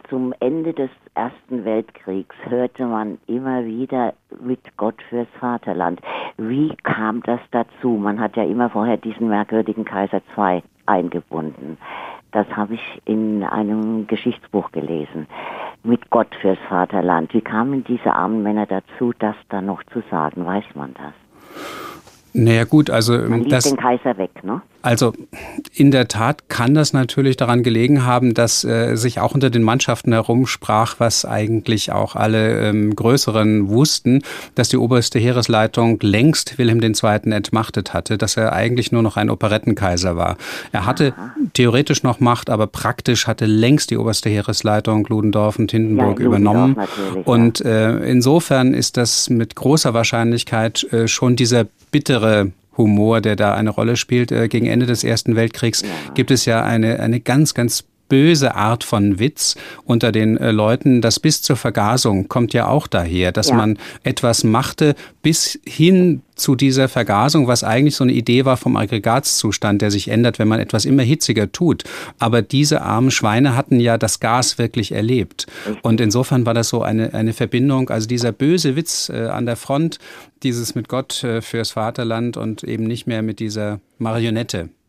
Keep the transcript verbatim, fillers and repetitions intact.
zum Ende des Ersten Weltkriegs hörte man immer wieder mit Gott fürs Vaterland. Wie kam das dazu? Man hat ja immer vorher diesen merkwürdigen Kaiser der Zweite eingebunden. Das habe ich in einem Geschichtsbuch gelesen. Mit Gott fürs Vaterland. Wie kamen diese armen Männer dazu, das da noch zu sagen? Weiß man das? Naja gut, also man ließ das, den Kaiser weg, ne? Also in der Tat kann das natürlich daran gelegen haben, dass äh, sich auch unter den Mannschaften herumsprach, was eigentlich auch alle ähm, Größeren wussten, dass die oberste Heeresleitung längst Wilhelm der Zweite entmachtet hatte, dass er eigentlich nur noch ein Operettenkaiser war. Er hatte Aha. theoretisch noch Macht, aber praktisch hatte längst die oberste Heeresleitung Ludendorff und Hindenburg ja, übernommen. Und äh, insofern ist das mit großer Wahrscheinlichkeit äh, schon dieser bittere Humor, der da eine Rolle spielt. Äh, gegen Ende des Ersten Weltkriegs ja. gibt es ja eine, eine ganz, ganz böse Art von Witz unter den äh, Leuten. Das bis zur Vergasung kommt ja auch daher, dass ja. man etwas machte bis hin zu dieser Vergasung, was eigentlich so eine Idee war vom Aggregatzustand, der sich ändert, wenn man etwas immer hitziger tut. Aber diese armen Schweine hatten ja das Gas wirklich erlebt. Und insofern war das so eine, eine Verbindung. Also dieser böse Witz äh, an der Front, dieses mit Gott äh, fürs Vaterland und eben nicht mehr mit dieser Marionette.